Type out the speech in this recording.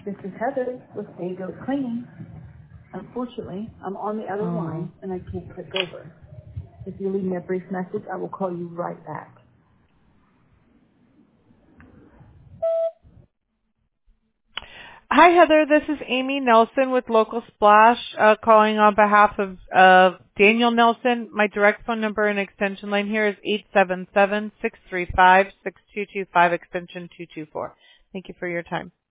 This is Heather with Dago Cleaning. Unfortunately, I'm on the other line and I can't click over. If you leave me a brief message, I will call you right back. Hi, Heather. This is Amy Nelson with Local Splash, calling on behalf of Daniel Nelson. My direct phone number and extension line here is 877-635-6225, extension 224. Thank you for your time.